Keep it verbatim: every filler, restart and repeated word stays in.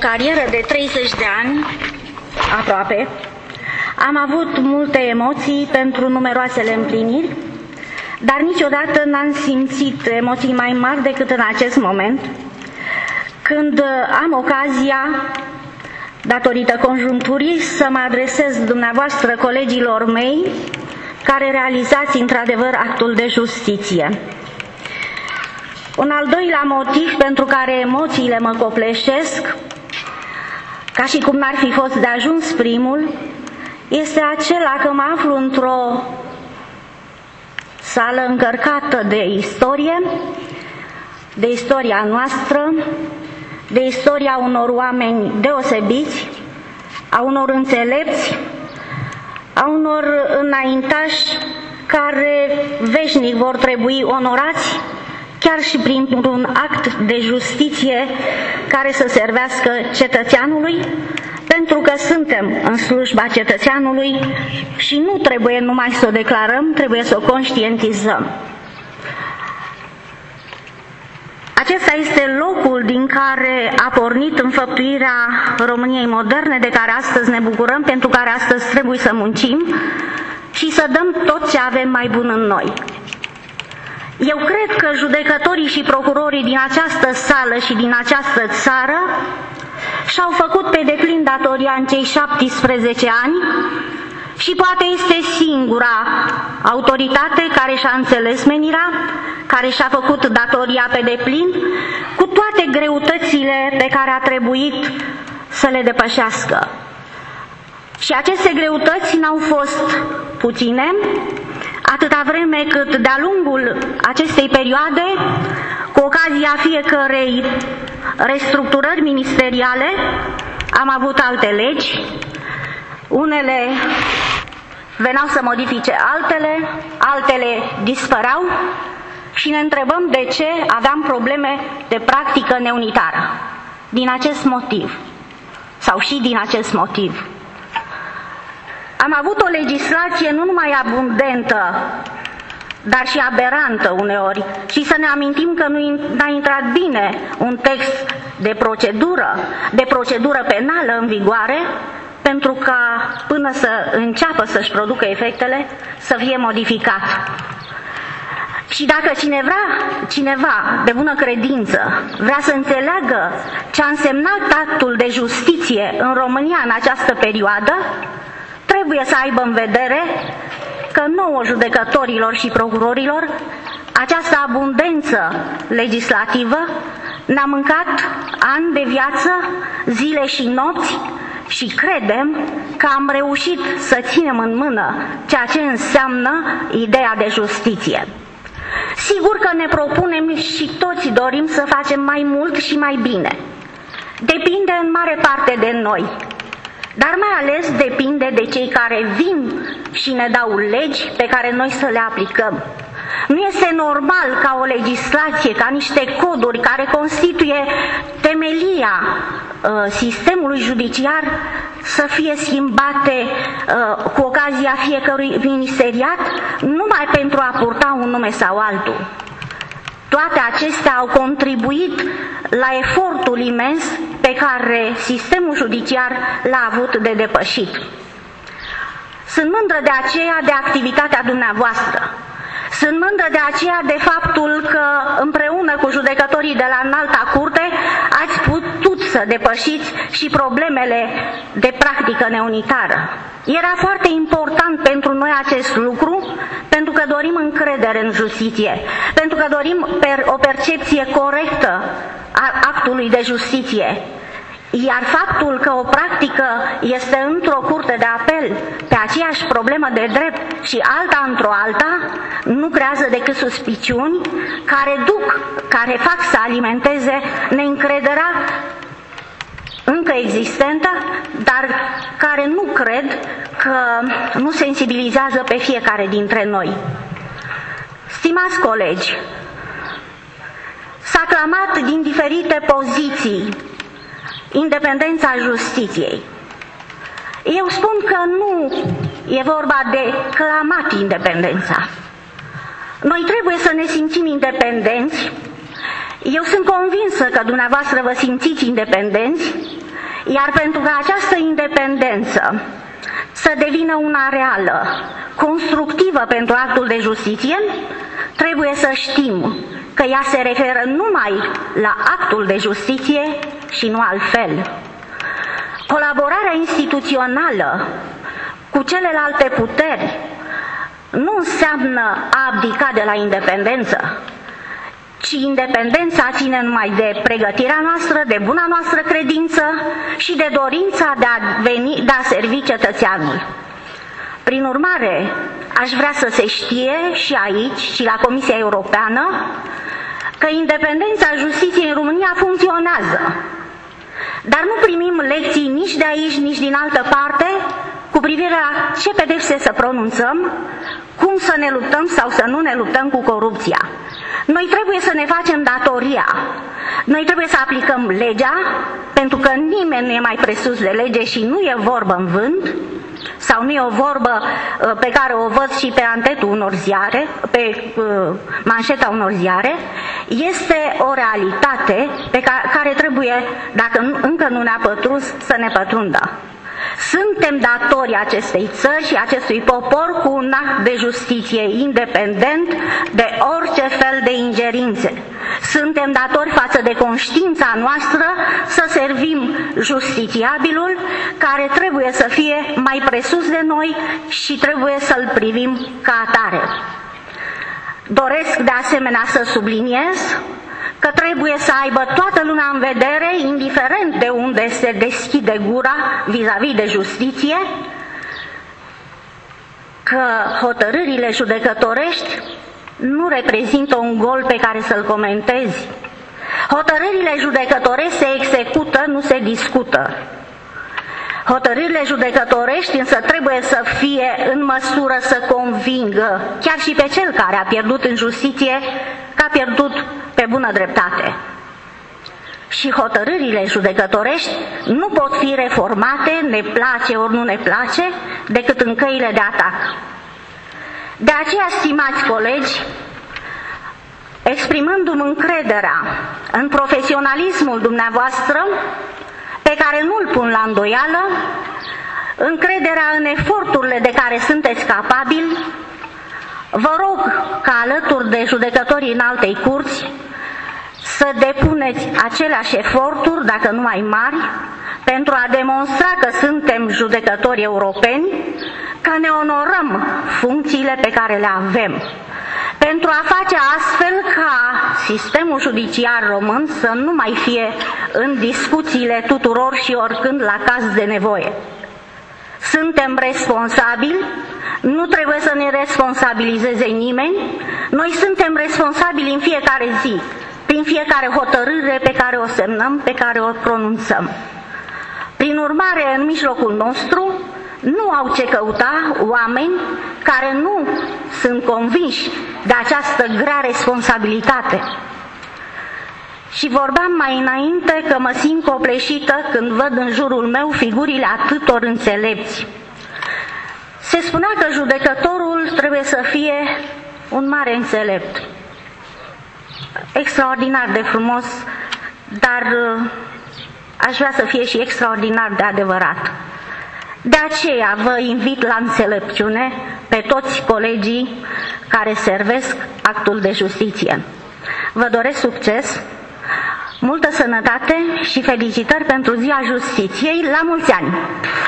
carieră de treizeci de ani, aproape, am avut multe emoții pentru numeroasele împliniri, dar niciodată n-am simțit emoții mai mari decât în acest moment, când am ocazia, datorită conjuncturii, să mă adresez dumneavoastră, colegilor mei, care realizați într-adevăr actul de justiție. Un al doilea motiv pentru care emoțiile mă copleșesc, ca și cum n-ar fi fost de ajuns primul, este acela că mă aflu într-o sală încărcată de istorie, de istoria noastră, de istoria unor oameni deosebiți, a unor înțelepți, a unor înaintași care veșnic vor trebui onorați, chiar și printr-un act de justiție care să servească cetățeanului, pentru că suntem în slujba cetățeanului și nu trebuie numai să o declarăm, trebuie să o conștientizăm. Acesta este locul din care a pornit înfăptuirea României moderne, de care astăzi ne bucurăm, pentru care astăzi trebuie să muncim și să dăm tot ce avem mai bun în noi. Eu cred că judecătorii și procurorii din această sală și din această țară și-au făcut pe deplin datoria în cei șaptesprezece ani și poate este singura autoritate care și-a înțeles menirea, care și-a făcut datoria pe deplin, cu toate greutățile pe care a trebuit să le depășească. Și aceste greutăți n-au fost puține, atâta vreme cât de-a lungul acestei perioade, cu ocazia fiecărei restructurări ministeriale, am avut alte legi, unele veneau să modifice altele, altele dispăreau și ne întrebăm de ce aveam probleme de practică neunitară. Din acest motiv, sau și din acest motiv. Am avut o legislație nu numai abundentă, dar și aberantă uneori. Și să ne amintim că nu a intrat bine un text de procedură, de procedură penală în vigoare, pentru ca până să înceapă să-și producă efectele, să fie modificat. Și dacă cineva, cineva de bună credință vrea să înțeleagă ce a însemnat actul de justiție în România în această perioadă, trebuie să aibă în vedere că nouă judecătorilor și procurorilor această abundență legislativă ne-a mâncat ani de viață, zile și nopți și credem că am reușit să ținem în mână ceea ce înseamnă ideea de justiție. Sigur că ne propunem și toți dorim să facem mai mult și mai bine. Depinde în mare parte de noi, dar mai ales depinde de cei care vin și ne dau legi pe care noi să le aplicăm. Nu este normal ca o legislație, ca niște coduri care constituie temelia uh, sistemului judiciar să fie schimbate uh, cu ocazia fiecărui ministeriat numai pentru a purta un nume sau altul. Toate acestea au contribuit la efortul imens pe care sistemul judiciar l-a avut de depășit. Sunt mândră de aceea de activitatea dumneavoastră. Sunt mândră de aceea de faptul că împreună cu judecătorii de la Înalta Curte ați putut să depășiți și problemele de practică neunitară. Era foarte important pentru noi acest lucru, pentru că dorim încredere în justiție, pentru că dorim per o percepție corectă a actului de justiție. Iar faptul că o practică este într-o curte de apel pe aceeași problemă de drept și alta într-o alta, nu creează decât suspiciuni care duc, care fac să alimenteze neîncrederea încă existentă, dar care nu cred că nu sensibilizează pe fiecare dintre noi. Stimați colegi, s-a clamat din diferite poziții independența justiției. Eu spun că nu e vorba de clamat independența. Noi trebuie să ne simțim independenți. Eu sunt convinsă că dumneavoastră vă simțiți independenți, Iar pentru ca această independență să devină una reală, constructivă pentru actul de justiție, trebuie să știm că ea se referă numai la actul de justiție și nu altfel. Colaborarea instituțională cu celelalte puteri nu înseamnă a abdica de la independență, ci independența ține numai de pregătirea noastră, de buna noastră credință și de dorința de a, veni, de a servi cetățeanul. Prin urmare, aș vrea să se știe și aici, și la Comisia Europeană, că independența justiției în România funcționează. Dar nu primim lecții nici de aici, nici din altă parte cu privire la ce pedepse să pronunțăm, cum să ne luptăm sau să nu ne luptăm cu corupția. Noi trebuie să ne facem datoria. Noi trebuie să aplicăm legea, pentru că nimeni nu e mai presus de lege și nu e vorbă în vânt, sau nu e o vorbă pe care o văd și pe antetul unor ziare, pe manșeta unor ziare, este o realitate pe care, care trebuie, dacă încă nu ne-a pătruns, să ne pătrundă. Suntem datori acestei țări și acestui popor cu un act de justiție independent de orice fel de ingerințe. Suntem datori față de conștiința noastră să servim justițiabilul care trebuie să fie mai presus de noi și trebuie să-l privim ca atare. Doresc de asemenea să subliniez că trebuie să aibă toată lumea în vedere, indiferent de unde se deschide gura vis-a-vis de justiție, că hotărârile judecătorești nu reprezintă un gol pe care să-l comentezi. Hotărârile judecătorești se execută, nu se discută. Hotărârile judecătorești însă trebuie să fie în măsură să convingă chiar și pe cel care a pierdut în justiție că a pierdut pe bună dreptate. Și hotărârile judecătorești nu pot fi reformate, ne place ori nu ne place, decât în căile de atac. De aceea, stimați colegi, exprimându-mi încrederea în profesionalismul dumneavoastră, pe care nu-l pun la îndoială, încrederea în eforturile de care sunteți capabili, vă rog ca alături de judecătorii în altei curți să depuneți aceleași eforturi, dacă nu mai mari, pentru a demonstra că suntem judecători europeni, că ne onorăm funcțiile pe care le avem, pentru a face astfel ca sistemul judiciar român să nu mai fie în discuțiile tuturor și oricând la caz de nevoie. Suntem responsabili, nu trebuie să ne responsabilizeze nimeni, noi suntem responsabili în fiecare zi, prin fiecare hotărâre pe care o semnăm, pe care o pronunțăm. Prin urmare, în mijlocul nostru nu au ce căuta oameni care nu sunt convinși de această grea responsabilitate. Și vorbeam mai înainte că mă simt copleșită când văd în jurul meu figurile atâtor înțelepți. Se spunea că judecătorul trebuie să fie un mare înțelept. Extraordinar de frumos, dar aș vrea să fie și extraordinar de adevărat. De aceea vă invit la înțelepciune pe toți colegii care servesc actul de justiție. Vă doresc succes, multă sănătate și felicitări pentru Ziua Justiției. La mulți ani!